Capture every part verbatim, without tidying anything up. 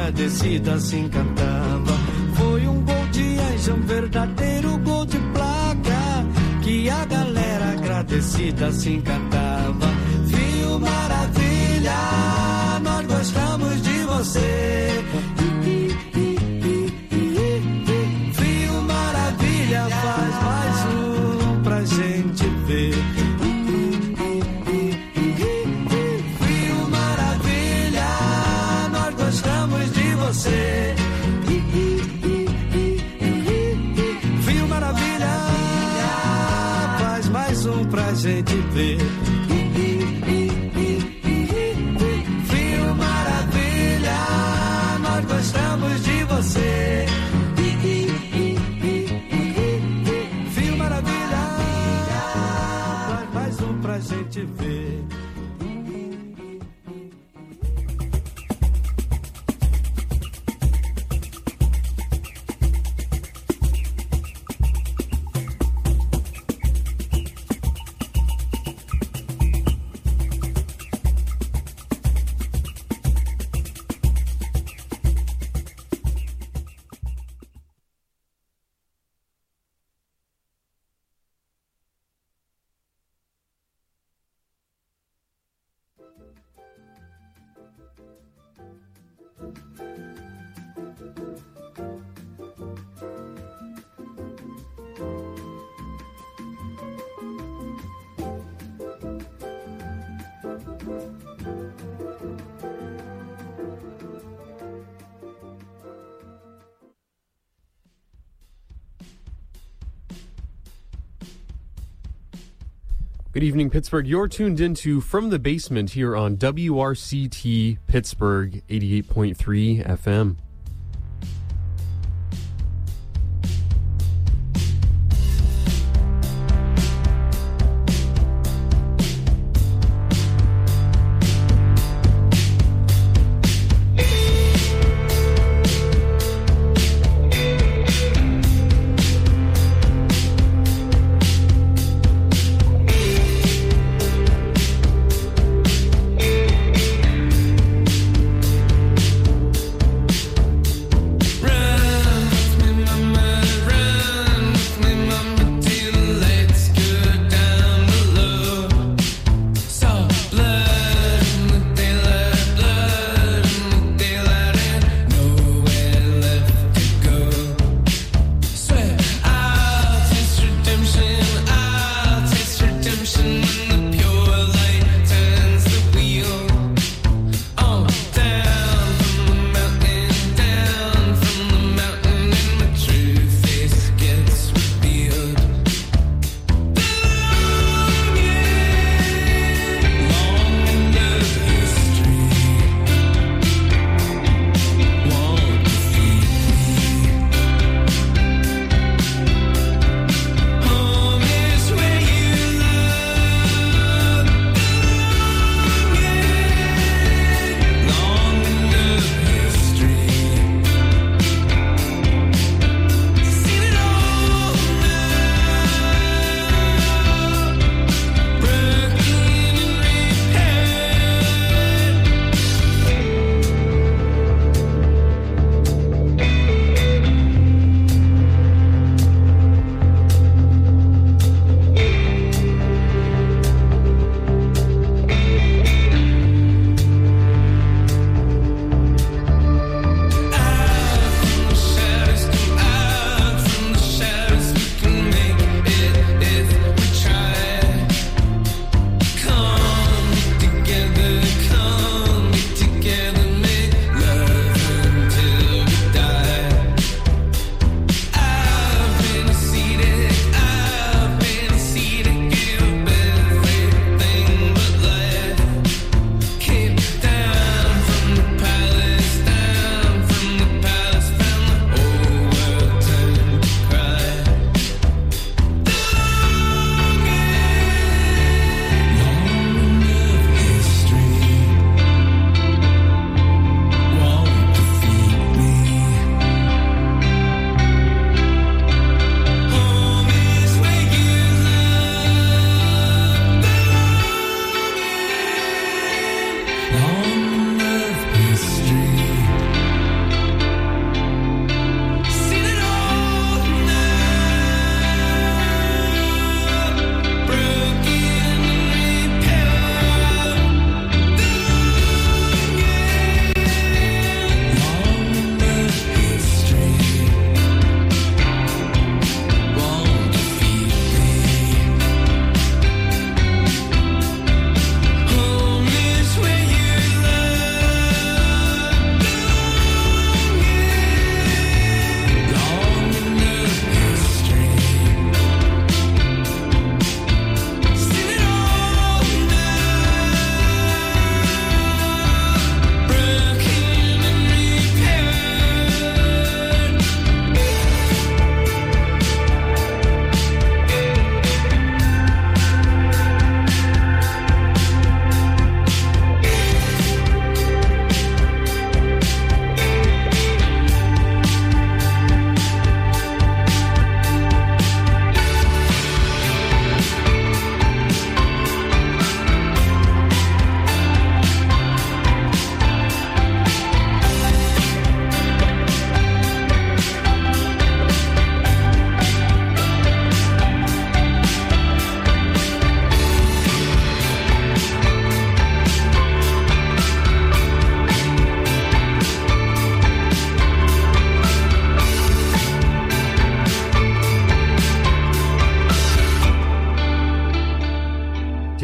agradecida assim cantava. Foi um gol de anjo, um verdadeiro gol de placa, que a galera agradecida assim cantava. Viu, maravilha, nós gostamos de você. Viu, maravilha, faz mais um pra gente ver. Viu, maravilha, nós gostamos de você. Viu, maravilha, faz mais um pra gente ver. Viu, maravilha, nós gostamos de você. Viu, maravilha, faz mais um pra gente ver. Good evening, Pittsburgh. You're tuned into From the Basement here on W R C T Pittsburgh eighty-eight point three F M.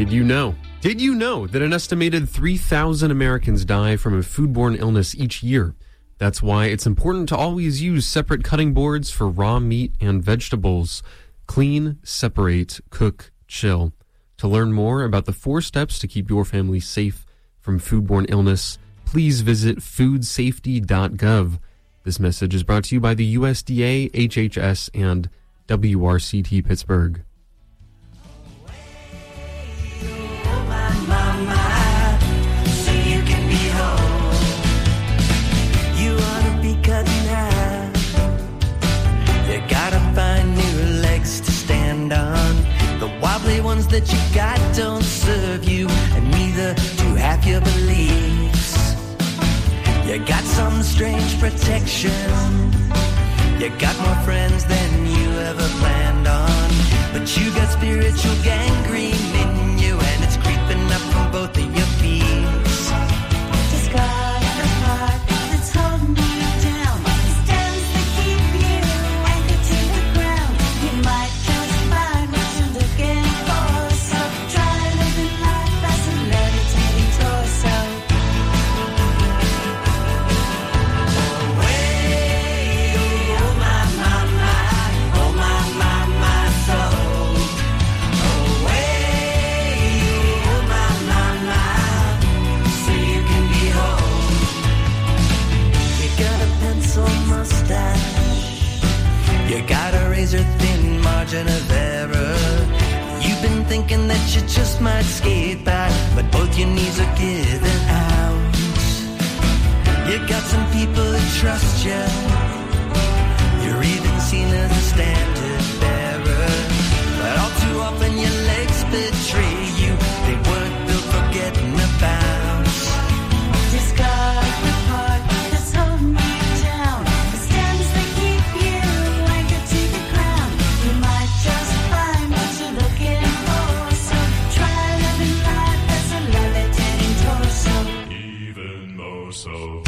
Did you know? Did you know that an estimated three thousand Americans die from a foodborne illness each year? That's why it's important to always use separate cutting boards for raw meat and vegetables. Clean, separate, cook, chill. To learn more about the four steps to keep your family safe from foodborne illness, please visit food safety dot gov. This message is brought to you by the U S D A, H H S, and W R C T Pittsburgh. Ones that you got don't serve you, and neither do half your beliefs. You got some strange protection. You got more friends than you ever planned on, but you got spiritual gangrene in you, and it's creeping up from both of your peaks. Discard the heart that's holding you down, the stems that keep you anchored to the ground. You might just find what you're looking for. You got a razor thin margin of error. You've been thinking that you just might skate by, but both your knees are giving out. You got some people that trust you. You're even seen as a standard bearer, but all too often your legs betray you. They weren't built for getting about. Discard the part that's holding you down, the stems that keep you anchored to the ground. You might just find what you're looking for, so try living life as a levitating torso. Even more so.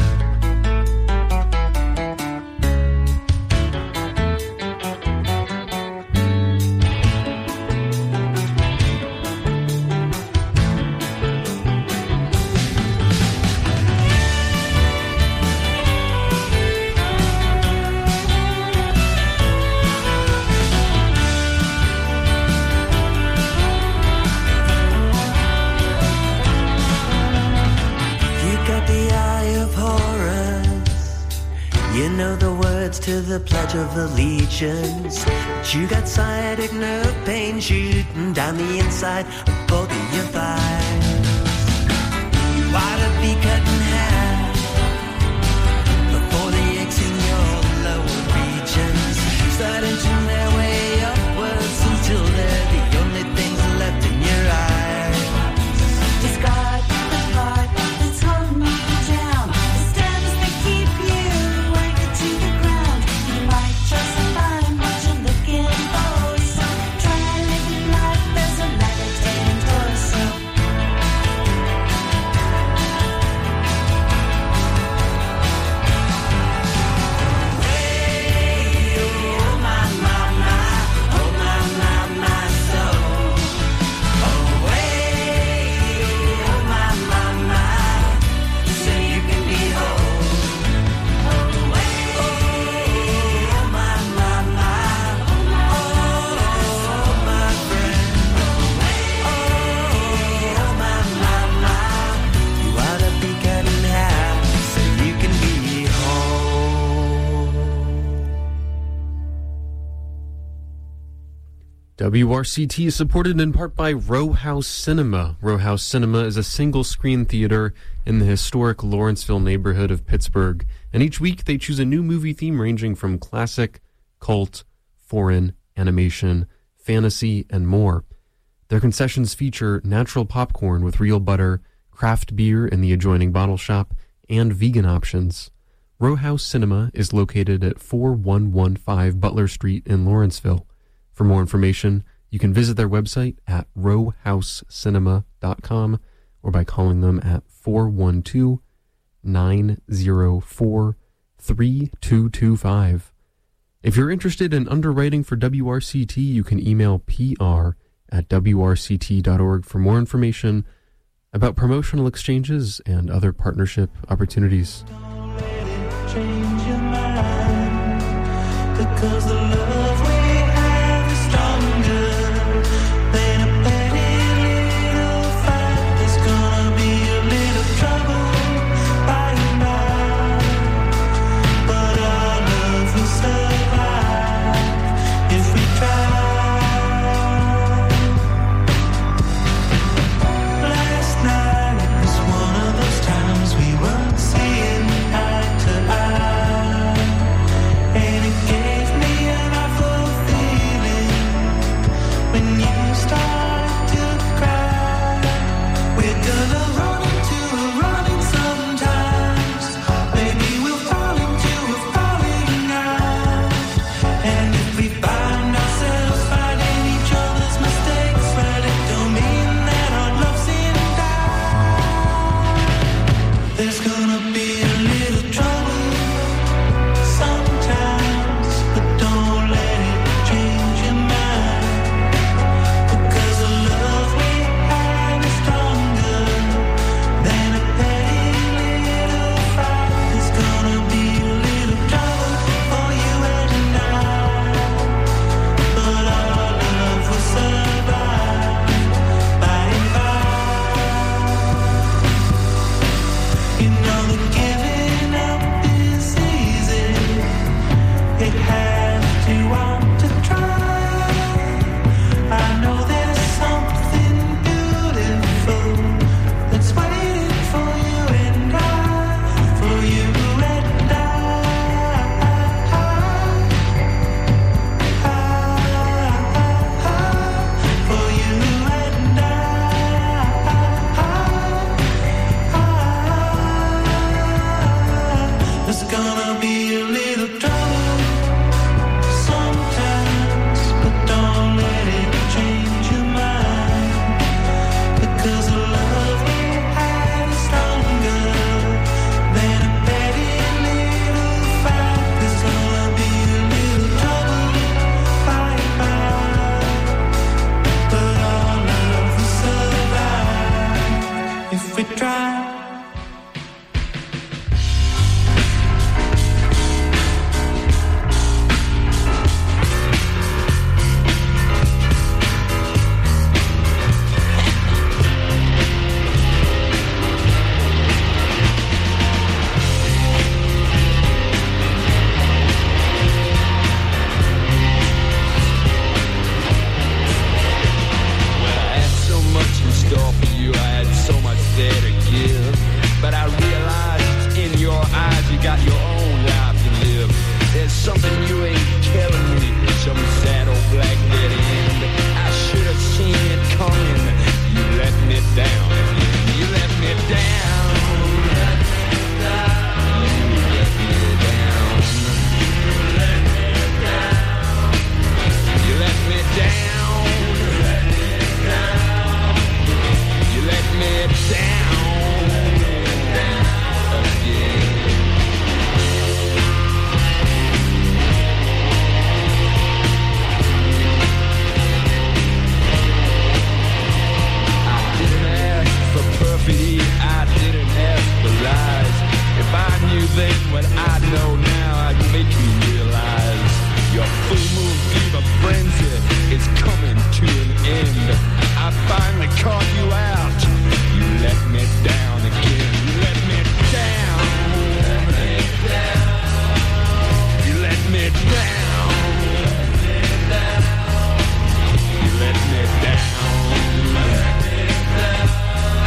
You know the words to the Pledge of Allegiance, but you got sciatic nerve pain shooting down the inside of both of your thighs. You ought to be cut in half before the aches in your lower regions start inching their way upwards until they're the only things left in your eyes. Discard the part that's holding you down, the stems that keep you to the ground. You might just find what you're looking for, so try living life as a levitating torso. Hey, oh my, my, my, oh my, my, my soul. Oh, hey, oh my, my, my, so you can be whole. W R C T is supported in part by Row House Cinema. Row House Cinema is a single-screen theater in the historic Lawrenceville neighborhood of Pittsburgh, and each week they choose a new movie theme ranging from classic, cult, foreign, animation, fantasy, and more. Their concessions feature natural popcorn with real butter, craft beer in the adjoining bottle shop, and vegan options. Row House Cinema is located at four one one five Butler Street in Lawrenceville. For more information, you can visit their website at row house cinema dot com or by calling them at four one two, nine zero four, three two two five. If you're interested in underwriting for W R C T, you can email P R at w r c t dot org for more information about promotional exchanges and other partnership opportunities. Don't let it change your mind, because the love we have is stronger than a petty little fight. There's gonna be a little trouble by and by, but our love will survive if we try.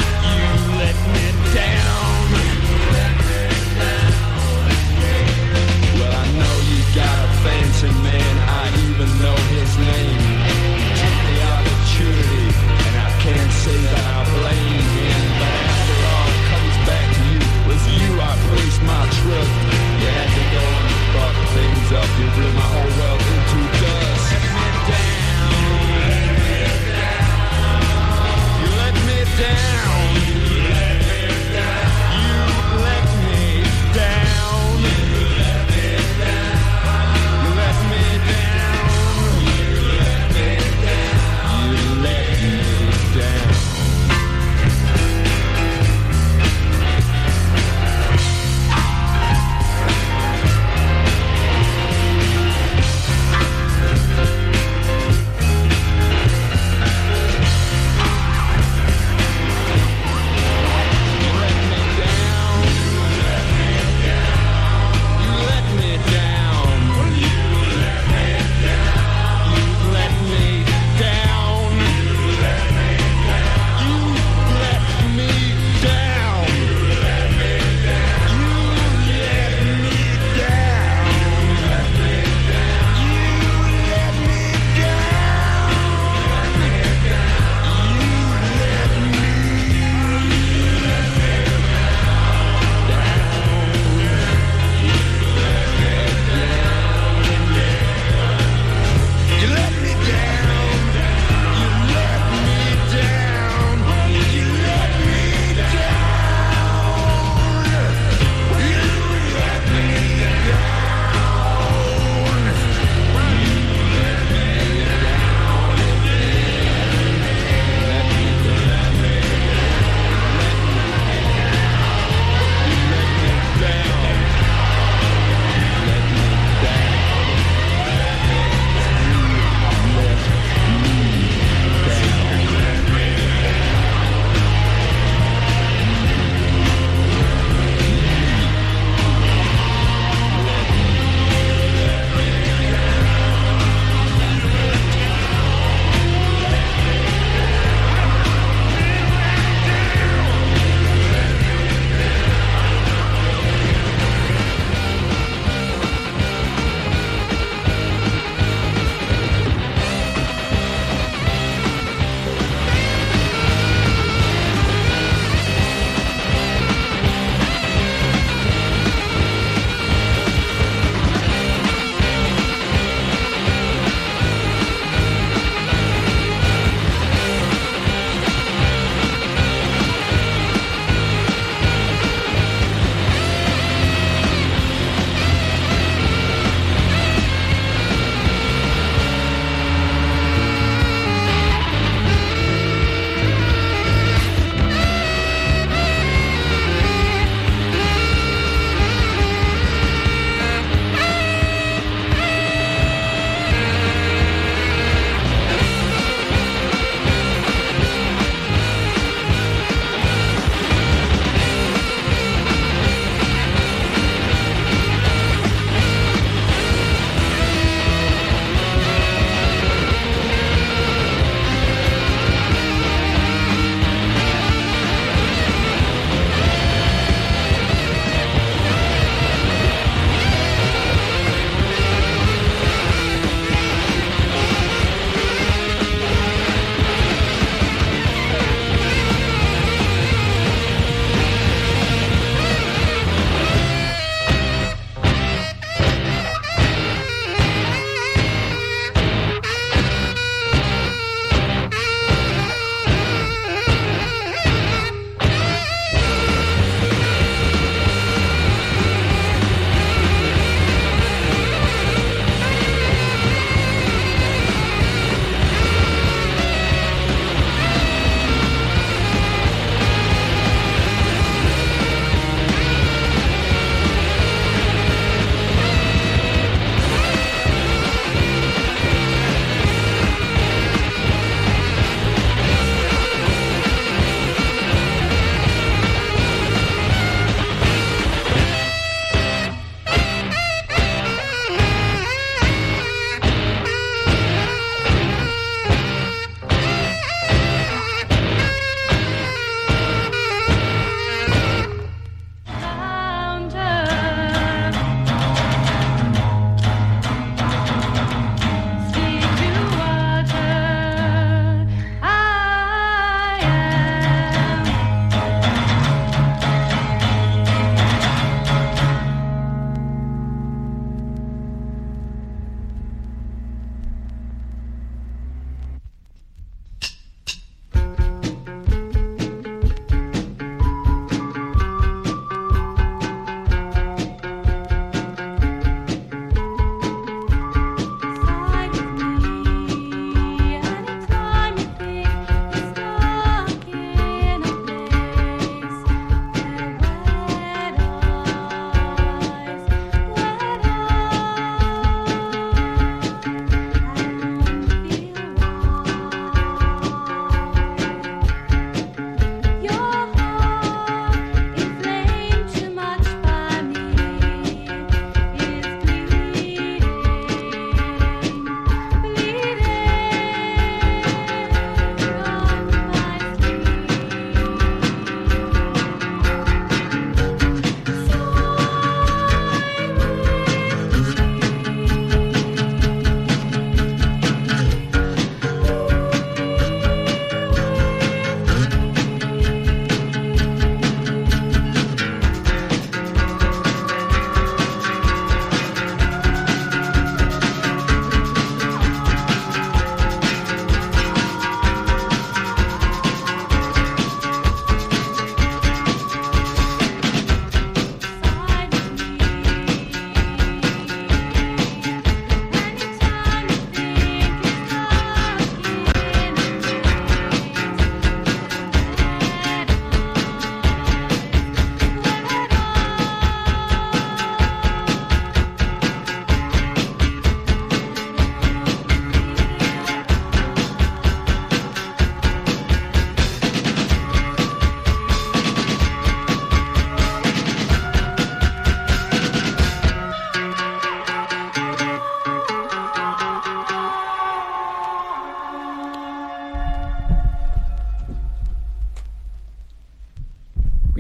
Down.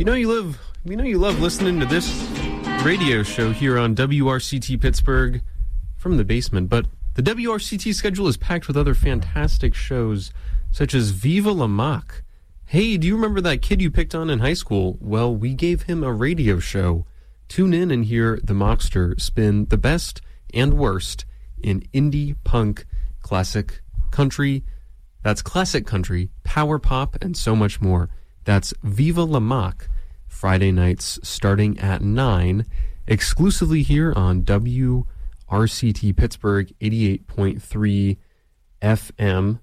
know you live. We know you love listening to this radio show here on W R C T Pittsburgh from the basement, but the W R C T schedule is packed with other fantastic shows, such as Viva La Mock. Hey, do you remember that kid you picked on in high school? Well, we gave him a radio show. Tune in and hear the Mockster spin the best and worst in indie, punk, classic country, that's classic country, power pop, and so much more. That's Viva La Mock, Friday nights starting at nine, exclusively here on W R C T Pittsburgh eighty-eight point three F M.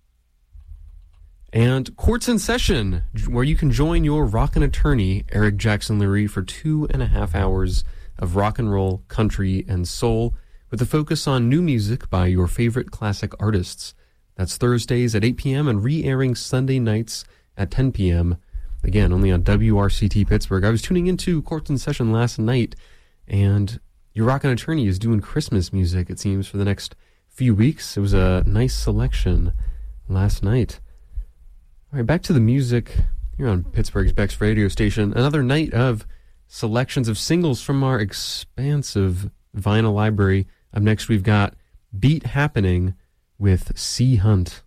And Courts in Session, where you can join your rockin' attorney, Eric Jackson Lurie, for two and a half hours of rock and roll, country, and soul, with a focus on new music by your favorite classic artists. That's Thursdays at eight p.m. and re-airing Sunday nights at ten p.m. Again, only on W R C T Pittsburgh. I was tuning into Courts in Session last night, and your rockin' attorney is doing Christmas music, it seems, for the next few weeks. It was a nice selection last night. All right, back to the music here on Pittsburgh's Bex radio station. Another night of selections of singles from our expansive vinyl library. Up next, we've got Beat Happening with Sea Hunt.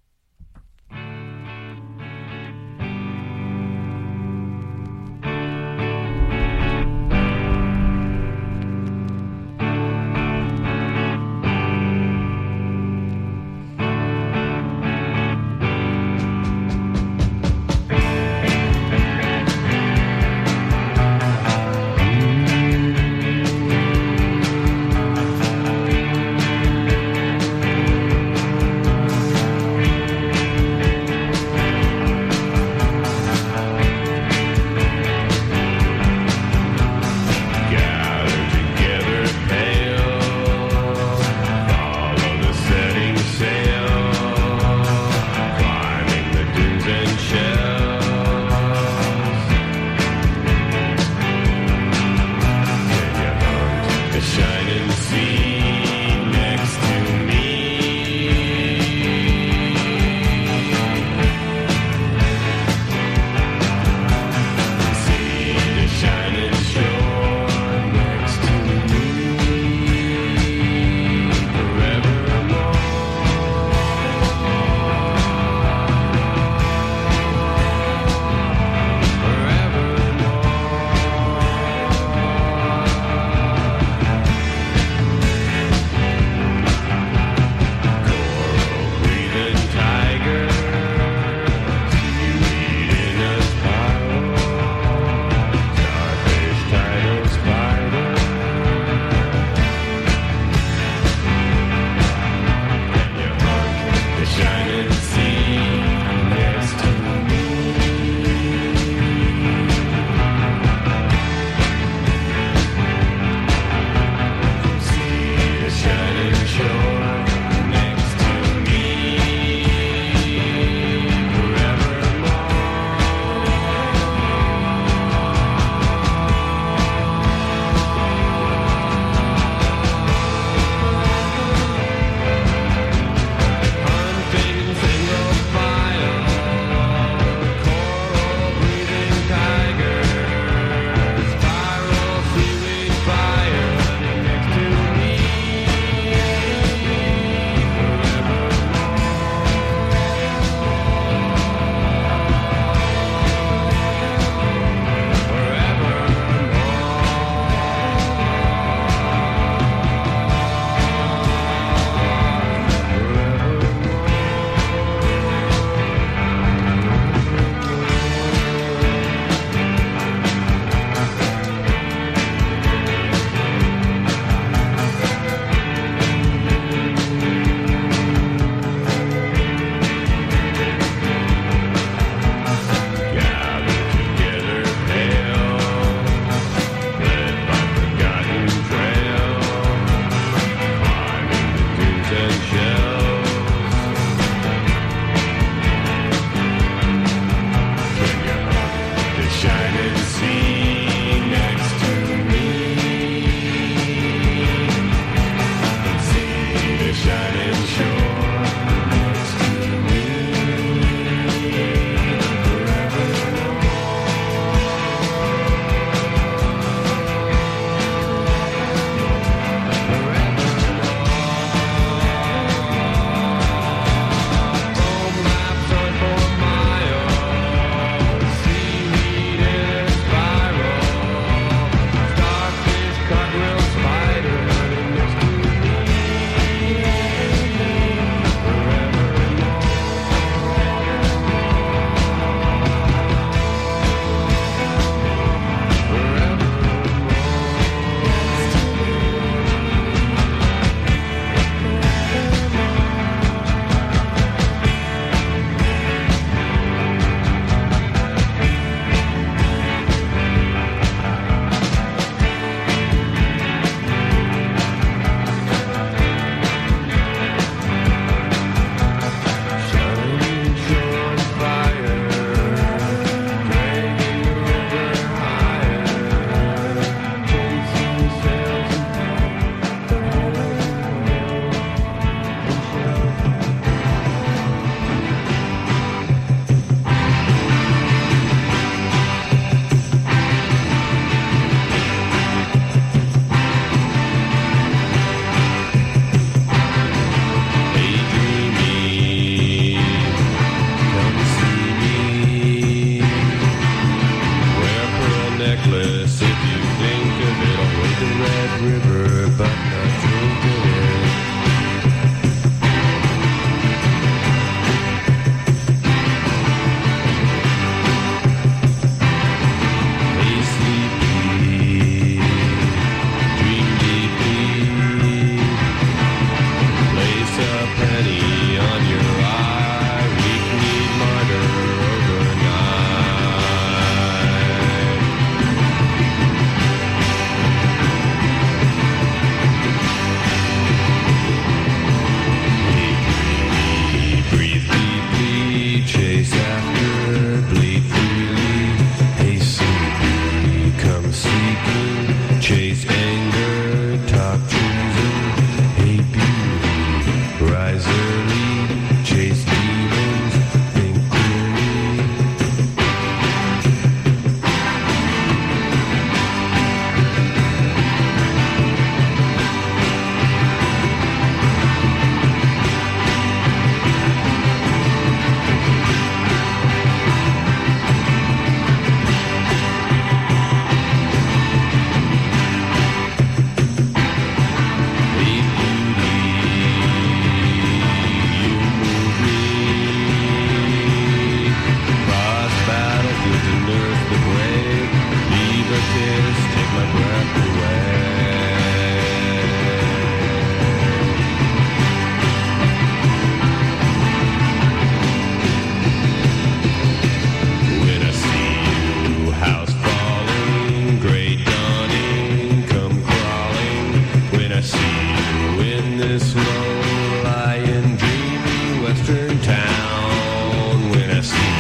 in this low-lying, dreamy western town when I see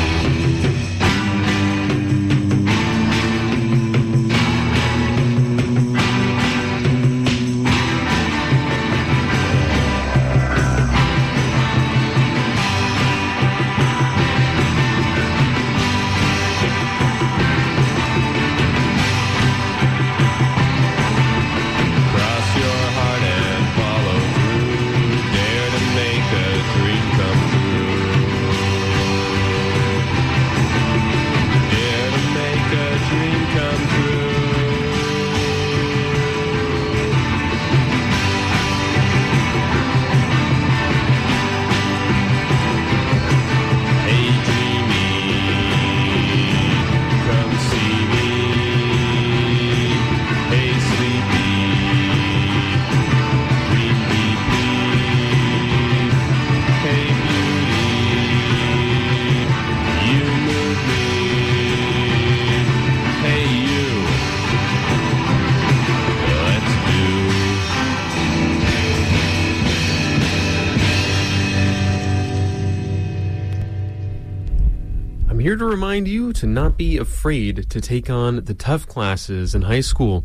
here to remind you to not be afraid to take on the tough classes in high school.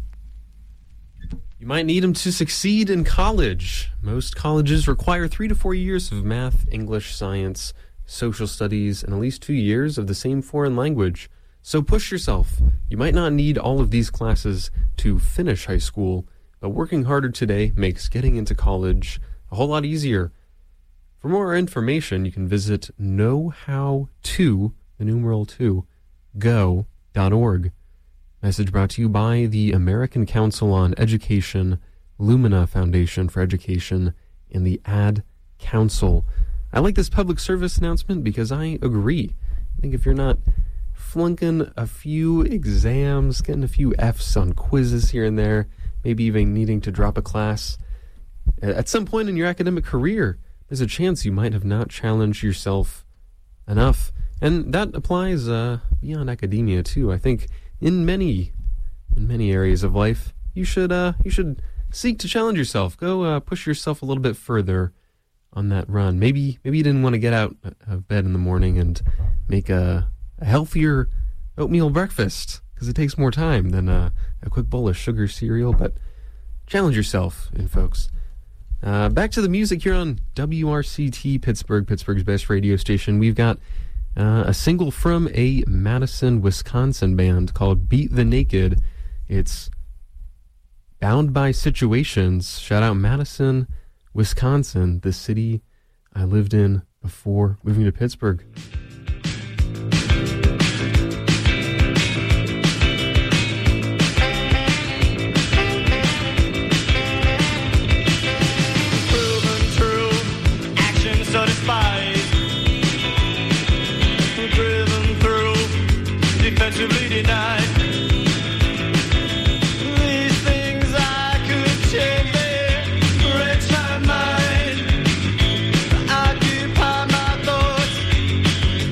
You might need them to succeed in college. Most colleges require three to four years of math, English, science, social studies, and at least two years of the same foreign language. So push yourself. You might not need all of these classes to finish high school, but working harder today makes getting into college a whole lot easier. For more information, you can visit know how to the numeral two, go dot org. Message brought to you by the American Council on Education, Lumina Foundation for Education, and the Ad Council. I like this public service announcement because I agree. I think if you're not flunking a few exams, getting a few F's on quizzes here and there, maybe even needing to drop a class, at some point in your academic career, there's a chance you might have not challenged yourself enough. And that applies uh, beyond academia too. I think in many, in many areas of life, you should uh, you should seek to challenge yourself. Go uh, push yourself a little bit further on that run. Maybe maybe you didn't want to get out of bed in the morning and make a, a healthier oatmeal breakfast because it takes more time than uh, a quick bowl of sugar cereal. But challenge yourself, and folks. Uh, back to the music here on W R C T Pittsburgh, Pittsburgh's best radio station. We've got Uh, a single from a Madison, Wisconsin band called Beat the Naked. It's Bound by Situations. Shout out Madison, Wisconsin, the city I lived in before moving to Pittsburgh. proven true, action so despised. Defensively denied. These things I could change, they wrench my mind, occupy my thoughts.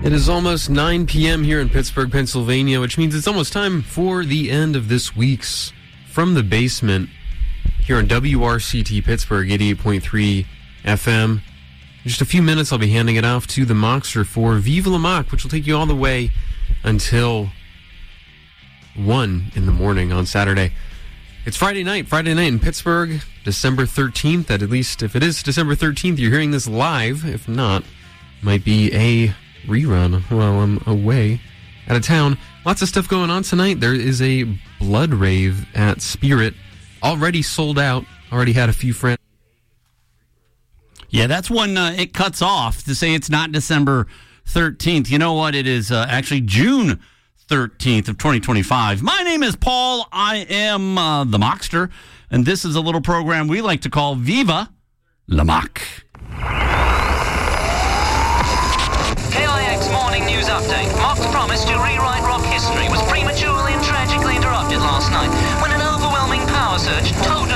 It is almost nine p.m. here in Pittsburgh, Pennsylvania, which means it's almost time for the end of this week's From the Basement here on W R C T Pittsburgh, eighty-eight point three F M. In just a few minutes, I'll be handing it off to the Mockster for Vive la Mock, which will take you all the way until one in the morning on Saturday. It's Friday night, Friday night in Pittsburgh, December thirteenth. At least if it is December thirteenth, you're hearing this live. If not, might be a rerun while I'm away out of town. Lots of stuff going on tonight. There is a blood rave at Spirit, already sold out. Already had a few friends. Yeah, that's when uh, it cuts off to say it's not December thirteenth. You know what? It is uh, actually June thirteenth of twenty twenty-five. My name is Paul. I am uh, the Mockster, and this is a little program we like to call Viva la Mock. K I X Morning News Update. Mock's promise to rewrite rock history was prematurely and tragically interrupted last night when an overwhelming power surge told